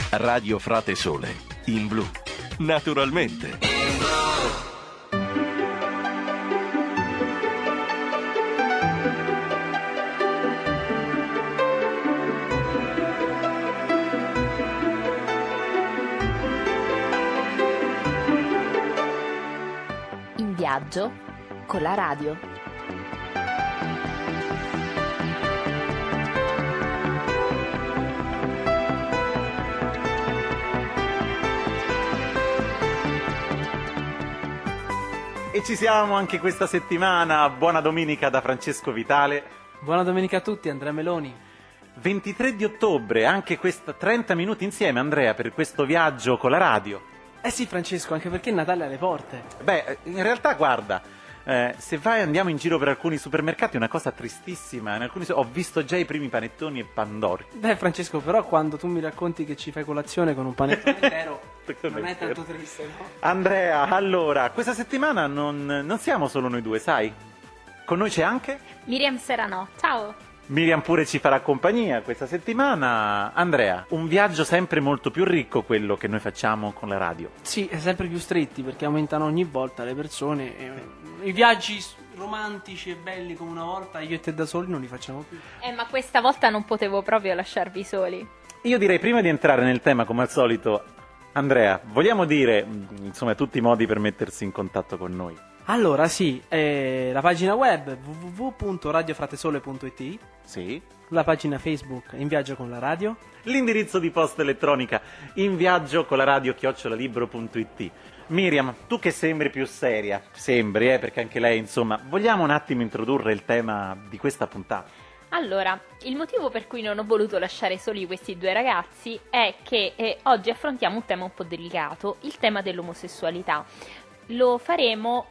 Radio Frate Sole, in blu, naturalmente. In viaggio con la radio. E ci siamo anche questa settimana. Buona domenica da Francesco Vitale. Buona domenica a tutti, Andrea Meloni. 23 di ottobre, anche questa 30 minuti insieme, Andrea, per questo viaggio con la radio. Eh sì, Francesco, anche perché Natale è alle porte. Beh, in realtà guarda, se andiamo in giro per alcuni supermercati è una cosa tristissima. Ho visto già i primi panettoni e pandori. Beh, Francesco, però quando tu mi racconti che ci fai colazione con un panettone intero, non è tanto triste, no? Andrea, allora, questa settimana non siamo solo noi due, sai? Con noi c'è anche Miriam Serano, ciao! Miriam pure ci farà compagnia questa settimana. Andrea, un viaggio sempre molto più ricco quello che noi facciamo con la radio. Sì, è sempre più stretti perché aumentano ogni volta le persone. I viaggi romantici e belli come una volta, io e te da soli non li facciamo più. Ma questa volta non potevo proprio lasciarvi soli. Io direi, prima di entrare nel tema come al solito, Andrea, vogliamo dire insomma tutti i modi per mettersi in contatto con noi? Allora sì, la pagina web www.radiofratesole.it. Sì. La pagina Facebook In Viaggio con la Radio. L'indirizzo di posta elettronica inviaggiocolaradio@libro.it. Miriam, tu che sembri più seria, perché anche lei, insomma, vogliamo un attimo introdurre il tema di questa puntata? Allora, il motivo per cui non ho voluto lasciare soli questi due ragazzi è che oggi affrontiamo un tema un po' delicato, il tema dell'omosessualità. Lo faremo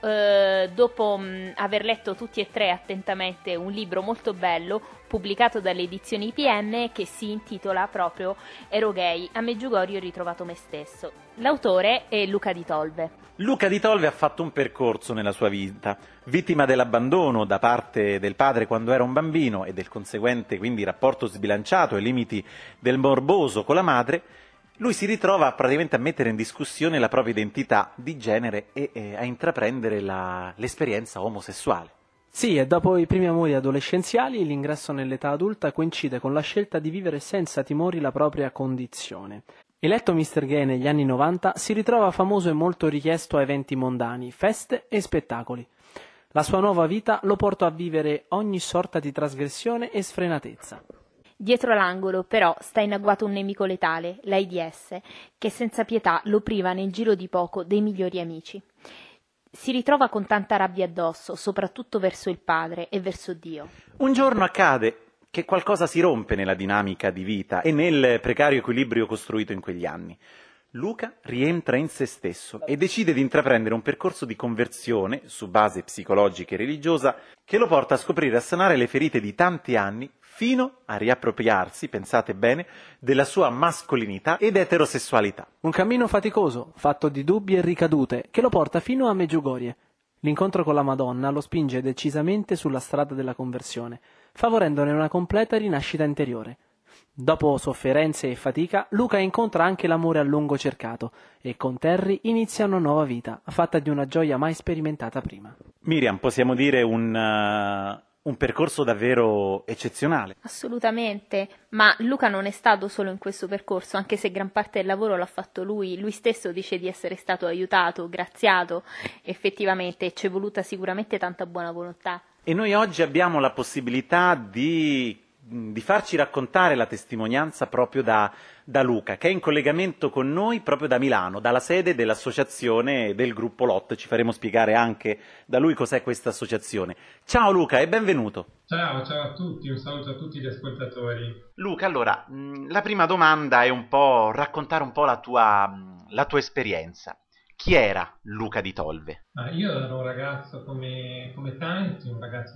dopo aver letto tutti e tre attentamente un libro molto bello pubblicato dalle edizioni IPN che si intitola proprio Ero gay, a Meggiugorio ho ritrovato me stesso. L'autore è Luca Di Tolve. Luca Di Tolve ha fatto un percorso nella sua vita, vittima dell'abbandono da parte del padre quando era un bambino e del conseguente quindi rapporto sbilanciato ai limiti del morboso con la madre. Lui si ritrova praticamente a mettere in discussione la propria identità di genere e a intraprendere l'esperienza omosessuale. Sì, e dopo i primi amori adolescenziali, l'ingresso nell'età adulta coincide con la scelta di vivere senza timori la propria condizione. Eletto Mr. Gay negli anni 90, si ritrova famoso e molto richiesto a eventi mondani, feste e spettacoli. La sua nuova vita lo porta a vivere ogni sorta di trasgressione e sfrenatezza. Dietro l'angolo, però, sta in agguato un nemico letale, l'AIDS, che senza pietà lo priva nel giro di poco dei migliori amici. Si ritrova con tanta rabbia addosso, soprattutto verso il padre e verso Dio. Un giorno accade che qualcosa si rompe nella dinamica di vita e nel precario equilibrio costruito in quegli anni. Luca rientra in se stesso e decide di intraprendere un percorso di conversione su base psicologica e religiosa che lo porta a scoprire e a sanare le ferite di tanti anni fino a riappropriarsi, pensate bene, della sua mascolinità ed eterosessualità. Un cammino faticoso, fatto di dubbi e ricadute, che lo porta fino a Meggiugorie. L'incontro con la Madonna lo spinge decisamente sulla strada della conversione, favorendone una completa rinascita interiore. Dopo sofferenze e fatica, Luca incontra anche l'amore a lungo cercato e con Terry inizia una nuova vita, fatta di una gioia mai sperimentata prima. Miriam, possiamo dire un percorso davvero eccezionale. Assolutamente, ma Luca non è stato solo in questo percorso, anche se gran parte del lavoro l'ha fatto lui. Lui stesso dice di essere stato aiutato, graziato, effettivamente ci è voluta sicuramente tanta buona volontà. E noi oggi abbiamo la possibilità di farci raccontare la testimonianza proprio da Luca, che è in collegamento con noi proprio da Milano, dalla sede dell'associazione del gruppo LOT. Ci faremo spiegare anche da lui cos'è questa associazione. Ciao Luca e benvenuto. Ciao a tutti, un saluto a tutti gli ascoltatori. Luca, allora, la prima domanda è un po' raccontare un po' la tua esperienza. Chi era Luca Di Tolve? Io ero un ragazzo come tanti, un ragazzo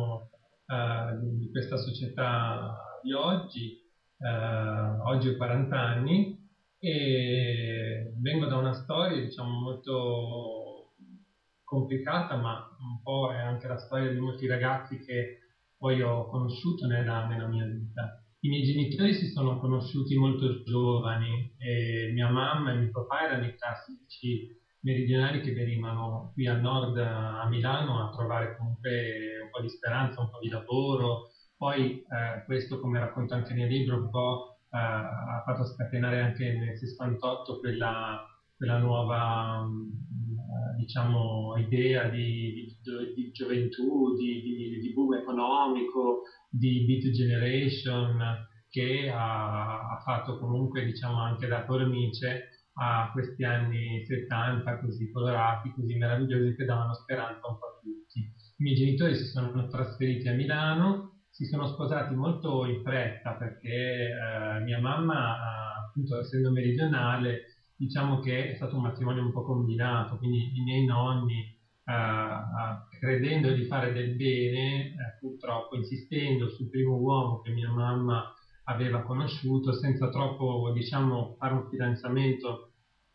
di questa società di oggi. Oggi ho 40 anni e vengo da una storia molto complicata, ma un po' è anche la storia di molti ragazzi che poi ho conosciuto nella mia vita. I miei genitori si sono conosciuti molto giovani e mia mamma e mio papà erano i classici meridionali che venivano qui al nord a Milano a trovare comunque un po' di speranza, un po' di lavoro. Poi questo, come racconto anche nel libro, un po' ha fatto scatenare anche nel 68 quella nuova diciamo, idea di gioventù, di boom economico, di Beat Generation, che ha fatto comunque diciamo, anche da cornice a questi anni 70 così colorati, così meravigliosi, che davano speranza un po' a tutti. I miei genitori si sono trasferiti a Milano, si sono sposati molto in fretta perché mia mamma, appunto essendo meridionale, diciamo che è stato un matrimonio un po' combinato, quindi i miei nonni, credendo di fare del bene, purtroppo insistendo sul primo uomo che mia mamma aveva conosciuto, senza troppo, diciamo, fare un fidanzamento,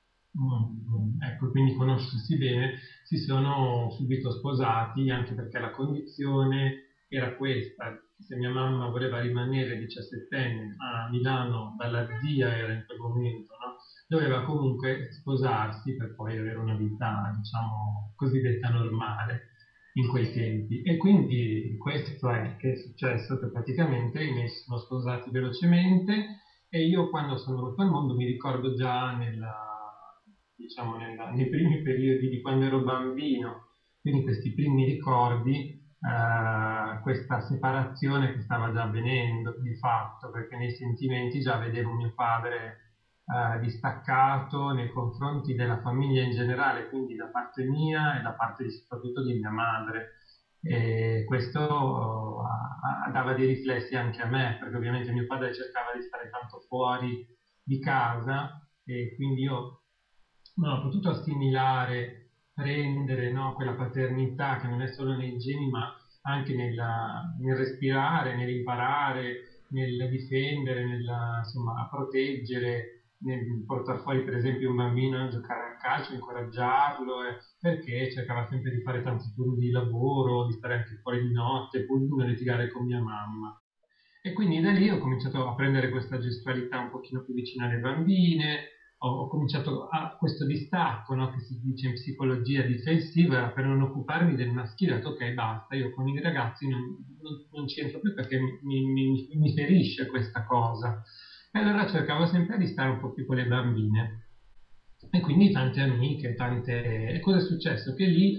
ecco, quindi conoscersi bene, si sono subito sposati, anche perché la condizione era questa: se mia mamma voleva rimanere 17enne a Milano, dalla zia era in quel momento, no? Doveva comunque sposarsi per poi avere una vita, diciamo, cosiddetta normale in quei tempi. E quindi questo è che è successo, che praticamente i miei si sono sposati velocemente e io, quando sono venuto al mondo, mi ricordo già diciamo, nei primi periodi di quando ero bambino, quindi questi primi ricordi, questa separazione che stava già avvenendo di fatto, perché nei sentimenti già vedevo mio padre distaccato nei confronti della famiglia in generale, quindi da parte mia e da parte soprattutto di mia madre. E questo dava dei riflessi anche a me, perché ovviamente mio padre cercava di stare tanto fuori di casa e quindi io non ho potuto assimilare, prendere, no, quella paternità che non è solo nei geni, ma anche nel respirare, nell'imparare, nel difendere, insomma, proteggere, nel portare fuori per esempio un bambino a giocare a calcio, incoraggiarlo, perché cercava sempre di fare tanti turni di lavoro, di stare anche fuori di notte, pur di non litigare con mia mamma. E quindi da lì ho cominciato a prendere questa gestualità un pochino più vicina alle bambine, ho cominciato a questo distacco, no, che si dice in psicologia difensiva, per non occuparmi del maschile. Ho detto, ok, basta, io con i ragazzi non c'entro più perché mi ferisce questa cosa. E allora cercavo sempre di stare un po' più con le bambine. E quindi tante amiche, tante... E cosa è successo? Che lì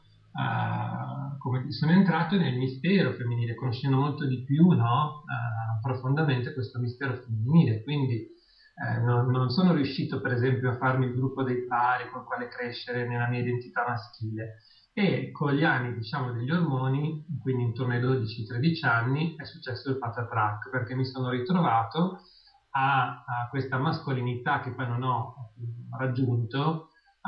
come sono entrato nel mistero femminile, conoscendo molto di più, no? Profondamente questo mistero femminile. Quindi non sono riuscito, per esempio, a farmi il gruppo dei pari con il quale crescere nella mia identità maschile. E con gli anni, diciamo, degli ormoni, quindi intorno ai 12-13 anni, è successo il patatrac, perché mi sono ritrovato a questa mascolinità che poi non ho raggiunto,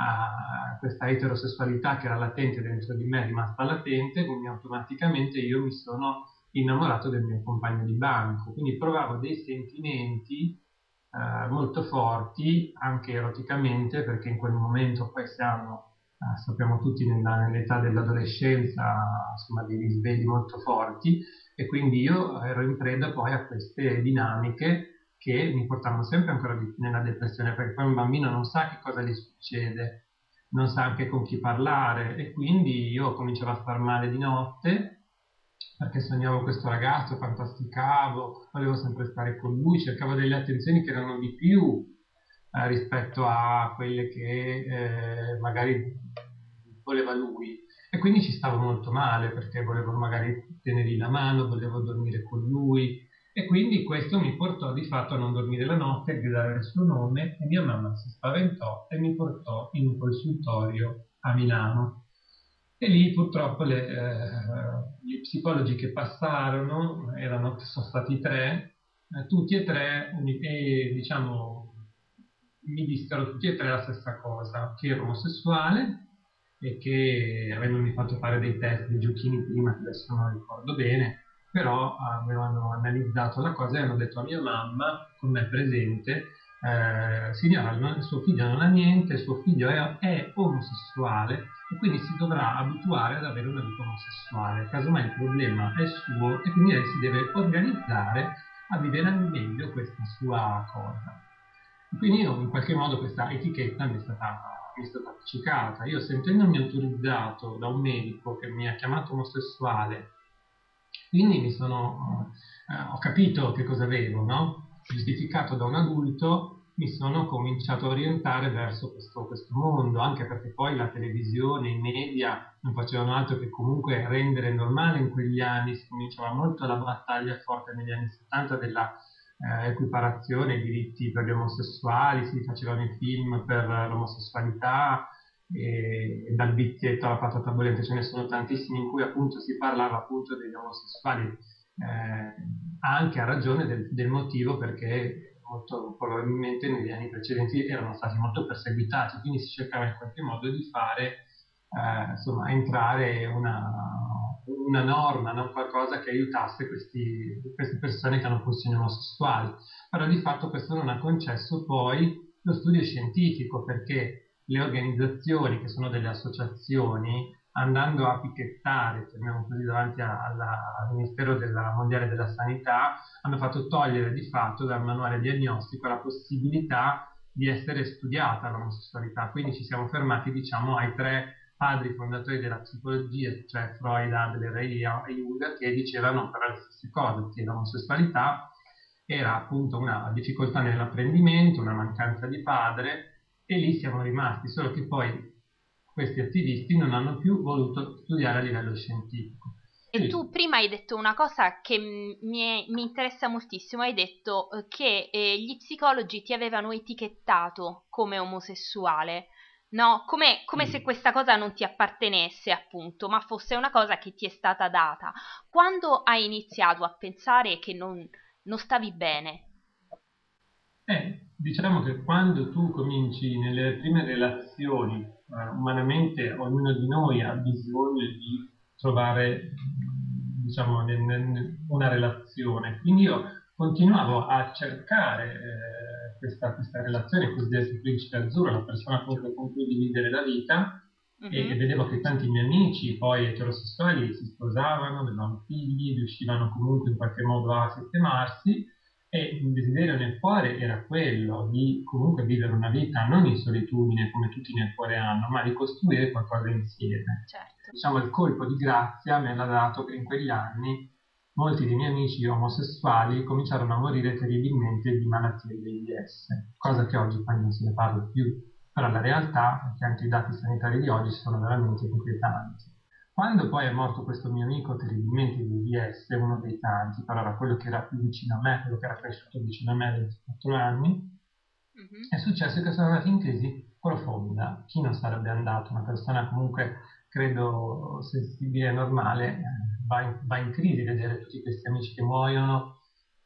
a questa eterosessualità che era latente dentro di me, è rimasta latente, quindi automaticamente io mi sono innamorato del mio compagno di banco, quindi provavo dei sentimenti molto forti, anche eroticamente, perché in quel momento poi sappiamo tutti nell'età dell'adolescenza, insomma, dei risvegli molto forti, e quindi io ero in preda poi a queste dinamiche che mi portavano sempre ancora di più nella depressione, perché poi un bambino non sa che cosa gli succede, non sa anche con chi parlare, e quindi io cominciavo a star male di notte perché sognavo questo ragazzo, fantasticavo, volevo sempre stare con lui, cercavo delle attenzioni che erano di più rispetto a quelle che magari voleva lui. E quindi ci stavo molto male perché volevo magari tenergli la mano, volevo dormire con lui, e quindi questo mi portò di fatto a non dormire la notte, a gridare il suo nome, e mia mamma si spaventò e mi portò in un consultorio a Milano. E lì purtroppo gli psicologi che passarono sono stati tre, tutti e tre, e diciamo mi dissero tutti e tre la stessa cosa: che ero omosessuale e che avevano fatto fare dei test, dei giochini prima, che adesso non ricordo bene, però avevano analizzato la cosa e hanno detto a mia mamma, con me presente, signora, suo figlio non ha niente, suo figlio è omosessuale e quindi si dovrà abituare ad avere una vita omosessuale, casomai il problema è suo e quindi lei si deve organizzare a vivere al meglio questa sua cosa. Quindi io, in qualche modo questa etichetta mi è stata applicata. Io, sentendomi autorizzato da un medico che mi ha chiamato omosessuale, quindi ho capito che cosa avevo, no? Giustificato da un adulto, mi sono cominciato a orientare verso questo mondo, anche perché poi la televisione, i media non facevano altro che comunque rendere normale in quegli anni. Si cominciava molto la battaglia forte negli anni 70 della equiparazione, diritti per gli omosessuali, si facevano i film per l'omosessualità, e dal vizietto alla patata bollente ce ne sono tantissimi in cui appunto si parlava appunto degli omosessuali, anche a ragione del motivo, perché molto probabilmente negli anni precedenti erano stati molto perseguitati, quindi si cercava in qualche modo di fare insomma entrare una norma, no? Qualcosa che aiutasse queste persone che hanno pulsioni omosessuali. Però di fatto questo non ha concesso poi lo studio scientifico, perché le organizzazioni, che sono delle associazioni, andando a picchettare, chiamiamo così, davanti al Ministero Mondiale della Sanità, hanno fatto togliere di fatto dal manuale diagnostico la possibilità di essere studiata l'omosessualità. Quindi ci siamo fermati, diciamo, ai 3 padri fondatori della psicologia, cioè Freud, Adler e Jung, che dicevano però le stesse cose, che l'omosessualità era appunto una difficoltà nell'apprendimento, una mancanza di padre, e lì siamo rimasti, solo che poi questi attivisti non hanno più voluto studiare a livello scientifico. E tu prima hai detto una cosa che mi interessa moltissimo, hai detto che gli psicologi ti avevano etichettato come omosessuale, no? Come se questa cosa non ti appartenesse, appunto, ma fosse una cosa che ti è stata data. Quando hai iniziato a pensare che non stavi bene? Diciamo che quando tu cominci nelle prime relazioni, umanamente ognuno di noi ha bisogno di trovare, diciamo, una relazione. Quindi io continuavo a cercare questa relazione, il cosiddetto principe azzurro, la persona con cui condividere la vita, e vedevo che tanti miei amici poi eterosessuali si sposavano, avevano figli, riuscivano comunque in qualche modo a sistemarsi, e il desiderio nel cuore era quello di comunque vivere una vita non in solitudine come tutti nel cuore hanno, ma di costruire qualcosa insieme. Certo. Diciamo, il colpo di grazia me l'ha dato che in quegli anni molti dei miei amici omosessuali cominciarono a morire terribilmente di malattie dell'AIDS, cosa che oggi poi non se ne parla più. Però la realtà è che anche i dati sanitari di oggi sono veramente inquietanti. Quando poi è morto questo mio amico terribilmente di AIDS, uno dei tanti, però era quello che era più vicino a me, quello che era cresciuto vicino a me a 24 anni, è successo che sono andato in crisi profonda. Chi non sarebbe andato? Una persona comunque, credo, sensibile e normale, va in crisi, vedere tutti questi amici che muoiono,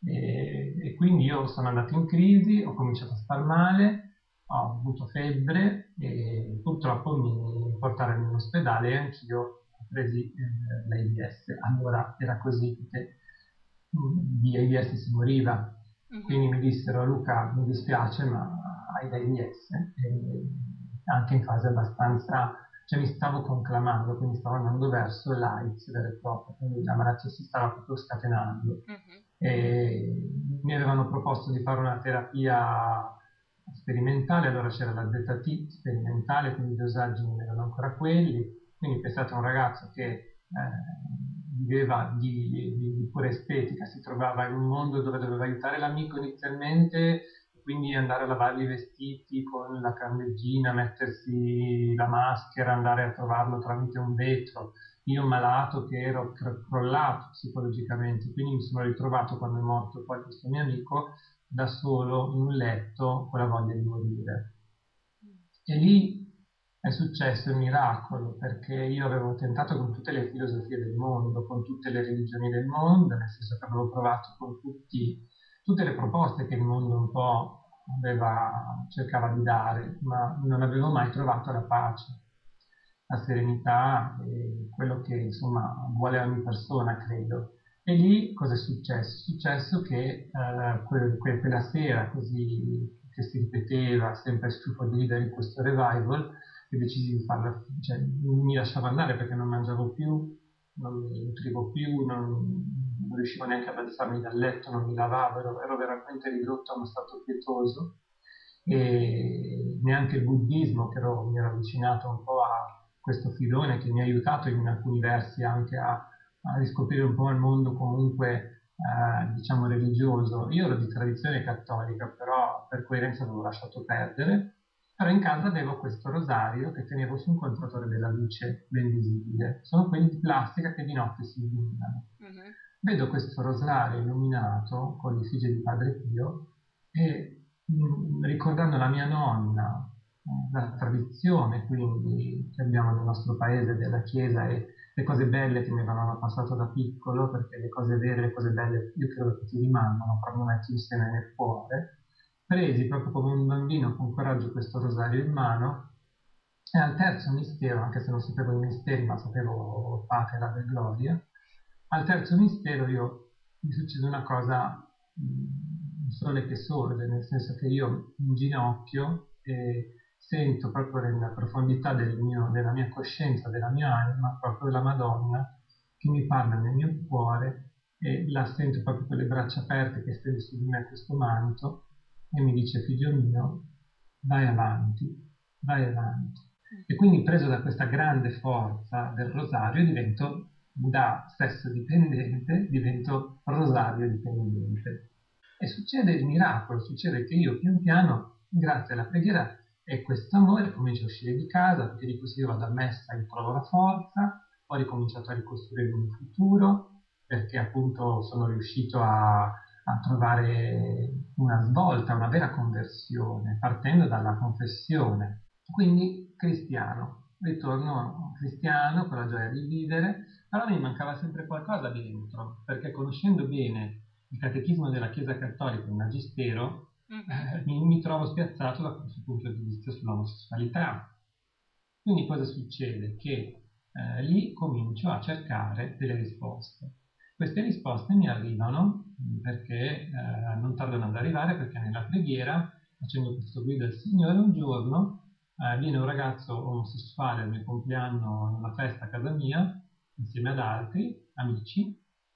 e quindi io sono andato in crisi, ho cominciato a star male, ho avuto febbre e purtroppo mi portarono in ospedale e anch'io ho preso l'AIDS. Allora era così che di AIDS si moriva. Quindi mi dissero: Luca, mi dispiace, ma hai l'AIDS. Anche in fase abbastanza, cioè mi stavo conclamando, quindi stavo andando verso l'AIDS vero e proprio, quindi la malattia si stava proprio scatenando. E mi avevano proposto di fare una terapia sperimentale, allora c'era la ZT sperimentale, quindi i dosaggi non erano ancora quelli, quindi pensate a un ragazzo che viveva di pura estetica, si trovava in un mondo dove doveva aiutare l'amico inizialmente, quindi andare a lavargli i vestiti con la candeggina, mettersi la maschera, andare a trovarlo tramite un vetro. Io malato che ero crollato psicologicamente, quindi mi sono ritrovato, quando è morto poi questo mio amico, da solo in un letto con la voglia di morire. E lì è successo il miracolo, perché io avevo tentato con tutte le filosofie del mondo, con tutte le religioni del mondo, nel senso che avevo provato con tutte le proposte che il mondo un po' cercava di dare, ma non avevo mai trovato la pace, la serenità e quello che insomma vuole ogni persona, credo. E lì cosa è successo? È successo che quella sera così che si ripeteva, sempre stufo di ridere in questo revival, che decisi di farla, cioè mi lasciavo andare perché non mangiavo più, non mi nutrivo più, non riuscivo neanche ad alzarmi dal letto, non mi lavavo, ero veramente ridotto a uno stato pietoso, e neanche il buddismo, che mi ero avvicinato un po' a questo filone che mi ha aiutato in alcuni versi anche a riscoprire un po' il mondo comunque diciamo religioso. Io ero di tradizione cattolica, però per coerenza l'avevo lasciato perdere. Però in casa avevo questo rosario che tenevo su un contatore della luce ben visibile. Sono quelli di plastica che di notte si illuminano. Mhm. Vedo questo rosario illuminato con l'effigie di Padre Pio e ricordando la mia nonna, la tradizione quindi che abbiamo nel nostro paese della Chiesa e le cose belle che mi avevano passato da piccolo, perché le cose vere, le cose belle, io credo che ti rimangono quando metti insieme nel cuore, presi proprio come un bambino con coraggio questo rosario in mano, e al terzo mistero, anche se non sapevo i misteri, ma sapevo Patera e Gloria, al terzo mistero mi succede una cosa, un sole che sorge, nel senso che io in ginocchio e sento proprio nella profondità della mia coscienza, della mia anima, proprio la Madonna che mi parla nel mio cuore, e la sento proprio con le braccia aperte che stende su di me questo manto e mi dice: figlio mio, vai avanti, vai avanti. E quindi, preso da questa grande forza del rosario, divento da sesso dipendente, divento rosario dipendente. E succede il miracolo, succede che io pian piano, grazie alla preghiera e questo amore, comincio a uscire di casa, perché di così io vado a messa e trovo la forza, ho ricominciato a ricostruire il mio futuro, perché appunto sono riuscito a trovare una svolta, una vera conversione, partendo dalla confessione. Quindi cristiano, ritorno cristiano con la gioia di vivere, però mi mancava sempre qualcosa dentro, perché conoscendo bene il catechismo della Chiesa Cattolica, il Magistero, mi trovo spiazzato da questo punto di vista sull'omosessualità. Quindi cosa succede? Che lì comincio a cercare delle risposte. Queste risposte mi arrivano perché non tardano ad arrivare, perché nella preghiera, facendo questo guida al Signore, un giorno viene un ragazzo omosessuale al mio compleanno in una festa a casa mia, insieme ad altri amici,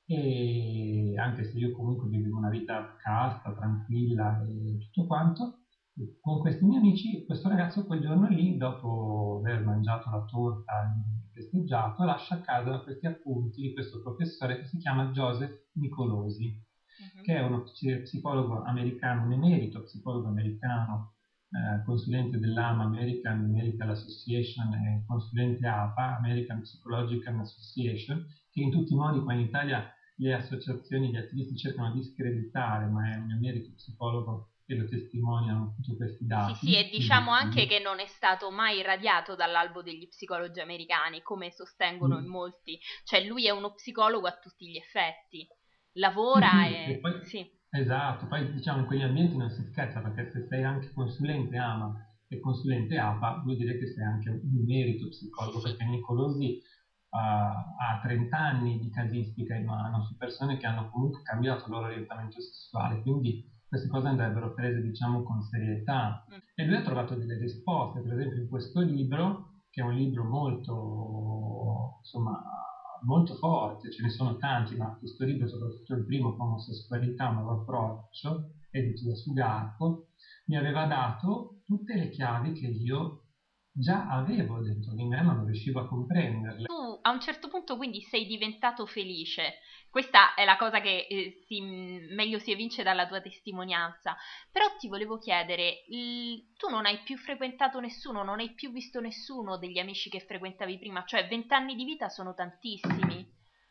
e anche se io comunque vivevo una vita casta, tranquilla e tutto quanto, con questi miei amici, questo ragazzo quel giorno lì, dopo aver mangiato la torta e festeggiato, lascia a casa questi appunti di questo professore che si chiama Joseph Nicolosi, che è uno psicologo americano, un emerito psicologo americano, consulente dell'AMA, American Medical Association, e consulente APA, American Psychological Association, che in tutti i modi qua in Italia le associazioni, gli attivisti cercano di screditare, ma è un emerito psicologo che lo testimoniano tutti questi dati. Sì, e diciamo anche che non è stato mai irradiato dall'albo degli psicologi americani, come sostengono in molti. Cioè lui è uno psicologo a tutti gli effetti, lavora e poi, Sì. esatto, poi diciamo in quegli ambienti non si scherza, perché se sei anche consulente AMA e consulente APA vuol dire che sei anche un merito psicologo, perché Nicolosi ha 30 anni di casistica in mano su persone che hanno comunque cambiato il loro orientamento sessuale, quindi queste cose andrebbero prese, diciamo, con serietà. E lui ha trovato delle risposte, per esempio in questo libro, che è un libro molto, insomma, molto forte, ce ne sono tanti, ma questo libro, soprattutto il primo, Omosessualità, un nuovo approccio, edito da Sugarco, mi aveva dato tutte le chiavi che io già avevo dentro di me, ma non riuscivo a comprenderle. Tu a un certo punto quindi sei diventato felice. Questa è la cosa che meglio si evince dalla tua testimonianza. Però ti volevo chiedere, tu non hai più frequentato nessuno, non hai più visto nessuno degli amici che frequentavi prima? Cioè 20 anni di vita sono tantissimi.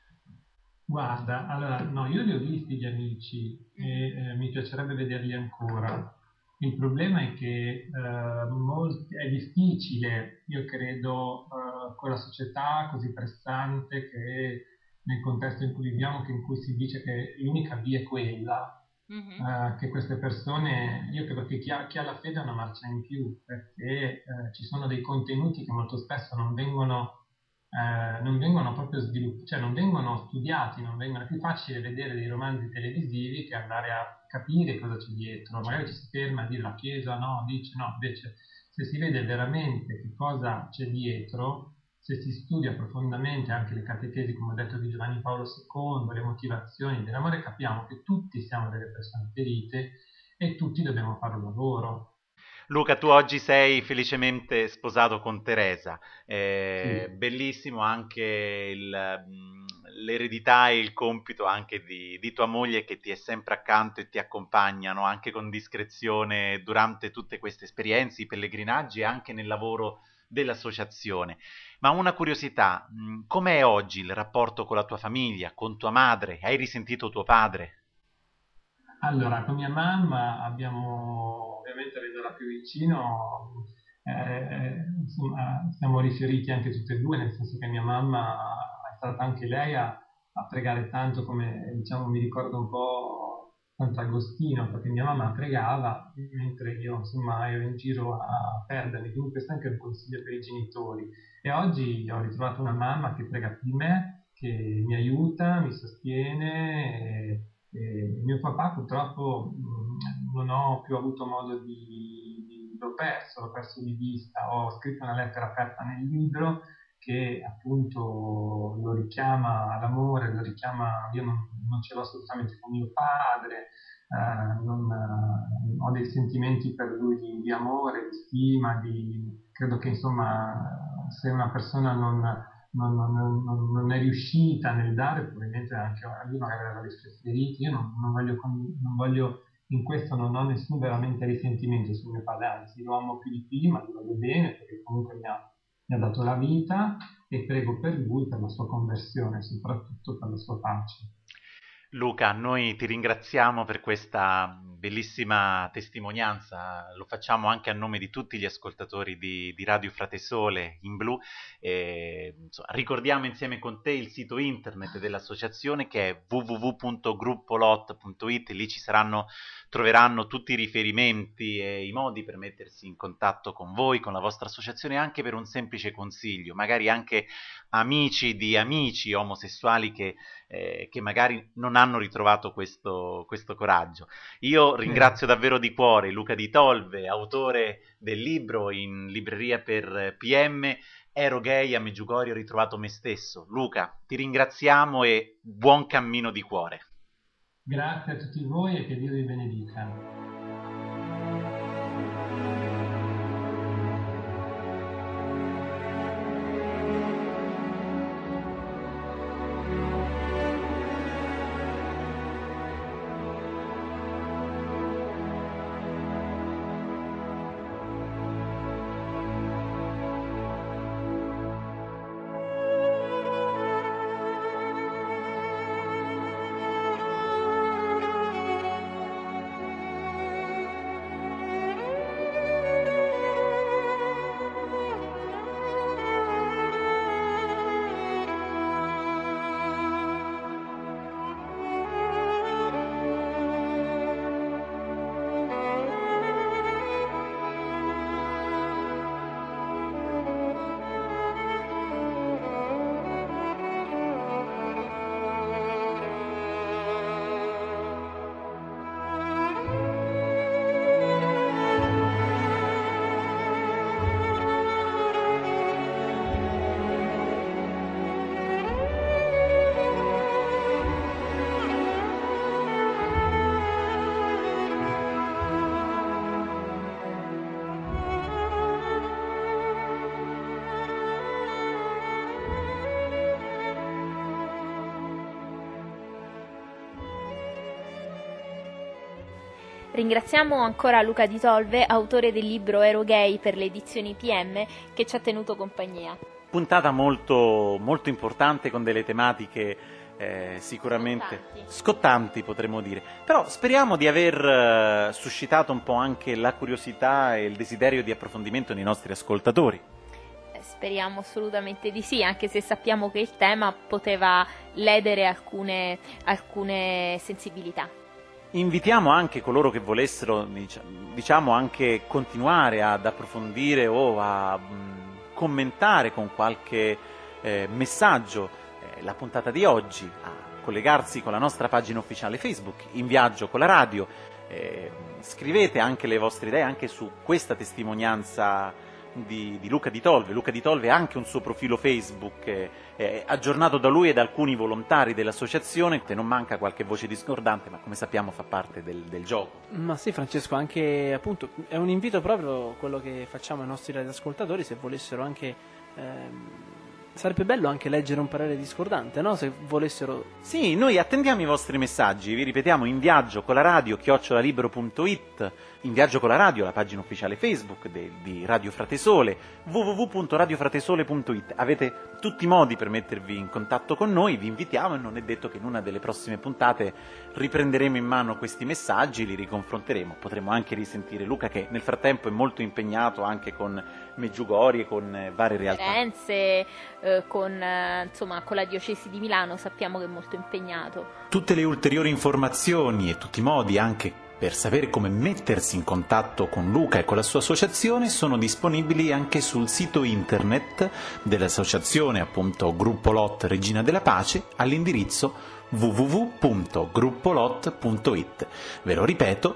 Guarda, allora, no, io li ho visti gli amici e mi piacerebbe vederli ancora. Il problema è che è difficile, io credo, con la società così pressante, che nel contesto in cui viviamo, in cui si dice che l'unica via è quella, che queste persone, io credo che chi ha la fede ha una marcia in più, perché ci sono dei contenuti che molto spesso non vengono proprio sviluppati, cioè non vengono studiati, è più facile vedere dei romanzi televisivi che andare a capire cosa c'è dietro. Magari ci si ferma a dire la Chiesa no, dice no, invece se si vede veramente che cosa c'è dietro, se si studia profondamente anche le catechesi, come ho detto, di Giovanni Paolo II, le motivazioni dell'amore, capiamo che tutti siamo delle persone ferite e tutti dobbiamo fare un lavoro. Luca, tu oggi sei felicemente sposato con Teresa, Sì. bellissimo anche l'eredità e il compito anche di tua moglie che ti è sempre accanto e ti accompagnano anche con discrezione durante tutte queste esperienze, i pellegrinaggi e anche nel lavoro dell'associazione. Ma una curiosità, com'è oggi il rapporto con la tua famiglia, con tua madre? Hai risentito tuo padre? Allora, con mia mamma abbiamo, ovviamente avendola più vicino, insomma, siamo rifioriti anche tutte e due, nel senso che mia mamma è stata anche lei a pregare tanto, come diciamo, mi ricordo un po' Sant'Agostino, perché mia mamma pregava mentre io insomma ero in giro a perdermi, quindi questo è anche un consiglio per i genitori. E oggi ho ritrovato una mamma che prega più di me, che mi aiuta, mi sostiene. Mio papà purtroppo non ho più avuto modo l'ho perso di vista. Ho scritto una lettera aperta nel libro che appunto lo richiama all'amore, lo richiama, io non ce l'ho assolutamente con mio padre, ho dei sentimenti per lui di amore, di stima, credo che insomma se una persona non è riuscita nel dare, probabilmente anche lui magari aveva dei suoi feriti. Io non voglio, in questo non ho nessun veramente risentimento sul mio padre, anzi lo amo più di prima, lo voglio bene perché comunque mi ha dato la vita e prego per lui, per la sua conversione, soprattutto per la sua pace. Luca, noi ti ringraziamo per questa bellissima testimonianza, lo facciamo anche a nome di tutti gli ascoltatori di Radio Frate Sole in Blu. Insomma, ricordiamo insieme con te il sito internet dell'associazione che è www.gruppolot.it, lì troveranno tutti i riferimenti e i modi per mettersi in contatto con voi, con la vostra associazione, anche per un semplice consiglio, magari anche amici di amici omosessuali che magari non hanno ritrovato questo coraggio. Io ringrazio davvero di cuore Luca Di Tolve, autore del libro in libreria per PM, Ero gay, a Meggiugorie ho ritrovato me stesso. Luca, ti ringraziamo e buon cammino di cuore. Grazie a tutti voi e che Dio vi benedica. Ringraziamo ancora Luca Di Tolve, autore del libro Ero gay per le edizioni PM, che ci ha tenuto compagnia. Puntata molto, molto importante con delle tematiche sicuramente scottanti, potremmo dire. Però speriamo di aver suscitato un po' anche la curiosità e il desiderio di approfondimento nei nostri ascoltatori. Speriamo assolutamente di sì, anche se sappiamo che il tema poteva ledere alcune sensibilità. Invitiamo anche coloro che volessero, diciamo, anche continuare ad approfondire o a commentare con qualche messaggio la puntata di oggi, a collegarsi con la nostra pagina ufficiale Facebook, In Viaggio con la Radio. Scrivete anche le vostre idee anche su questa testimonianza di Luca Di Tolve. Luca Di Tolve ha anche un suo profilo Facebook aggiornato da lui e da alcuni volontari dell'associazione. Non manca qualche voce discordante, ma come sappiamo fa parte del gioco. Ma sì, Francesco, anche appunto è un invito proprio quello che facciamo ai nostri radioascoltatori, se volessero anche sarebbe bello anche leggere un parere discordante, no? Se volessero. Sì, noi attendiamo i vostri messaggi, vi ripetiamo: in viaggio con la radio @libero.it, in viaggio con la radio, la pagina ufficiale Facebook di Radio Fratesole, www.radiofratesole.it. Avete tutti i modi per mettervi in contatto con noi, vi invitiamo, e non è detto che in una delle prossime puntate riprenderemo in mano questi messaggi, li riconfronteremo, potremo anche risentire Luca, che nel frattempo è molto impegnato anche con Meggiugorie, con varie realtà. Firenze, con la diocesi di Milano sappiamo che è molto impegnato. Tutte le ulteriori informazioni e tutti i modi anche per sapere come mettersi in contatto con Luca e con la sua associazione sono disponibili anche sul sito internet dell'associazione, appunto Gruppo Lot Regina della Pace, all'indirizzo www.gruppolot.it. Ve lo ripeto,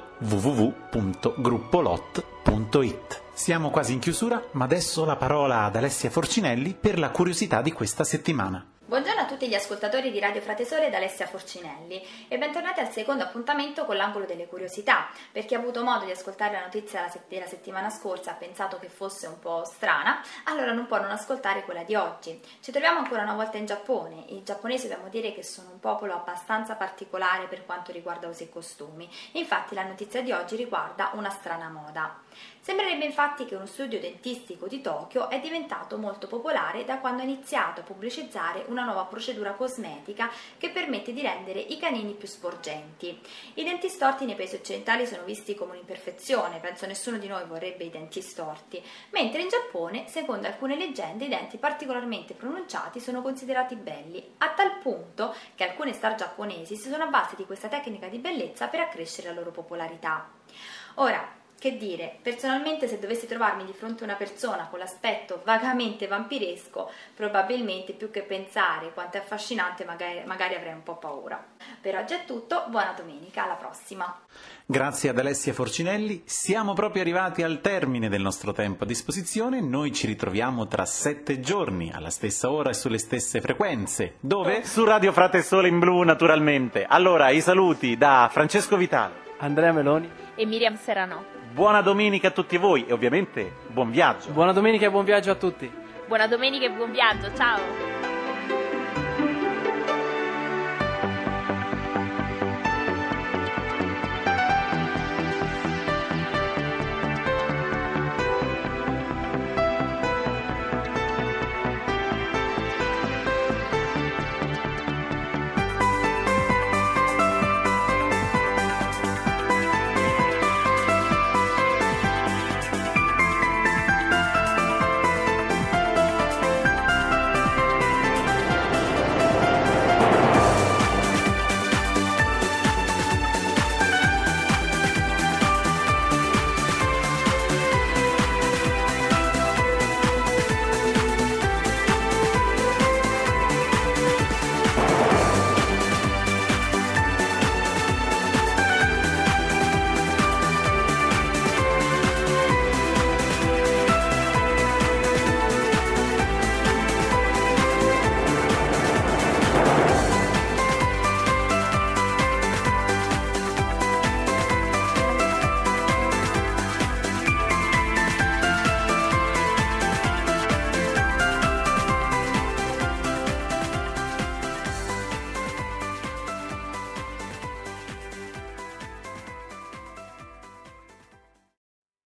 www.gruppolot.it. Siamo quasi in chiusura, ma adesso la parola ad Alessia Forcinelli per la curiosità di questa settimana. Buongiorno a tutti gli ascoltatori di Radio Fratesole da Alessia Forcinelli e bentornati al secondo appuntamento con l'angolo delle curiosità. Per chi ha avuto modo di ascoltare la notizia della settimana scorsa ha pensato che fosse un po' strana, allora non può non ascoltare quella di oggi. Ci troviamo ancora una volta in Giappone. I giapponesi dobbiamo dire che sono un popolo abbastanza particolare per quanto riguarda usi e costumi. Infatti la notizia di oggi riguarda una strana moda. Sembrerebbe infatti che uno studio dentistico di Tokyo è diventato molto popolare da quando ha iniziato a pubblicizzare una nuova procedura cosmetica che permette di rendere i canini più sporgenti. I denti storti nei paesi occidentali sono visti come un'imperfezione, penso nessuno di noi vorrebbe i denti storti, mentre in Giappone, secondo alcune leggende, i denti particolarmente pronunciati sono considerati belli, a tal punto che alcune star giapponesi si sono avvalse di questa tecnica di bellezza per accrescere la loro popolarità. Ora, che dire, personalmente se dovessi trovarmi di fronte a una persona con l'aspetto vagamente vampiresco, probabilmente più che pensare quanto è affascinante magari avrei un po' paura. Per oggi è tutto, buona domenica, alla prossima. Grazie ad Alessia Forcinelli, siamo proprio arrivati al termine del nostro tempo a disposizione, noi ci ritroviamo tra 7 giorni, alla stessa ora e sulle stesse frequenze. Dove? Su Radio Fratesole in blu, naturalmente. Allora, i saluti da Francesco Vitale, Andrea Meloni E Miriam Serrano. Buona domenica a tutti voi e ovviamente buon viaggio. Buona domenica e buon viaggio a tutti. Buona domenica e buon viaggio, ciao!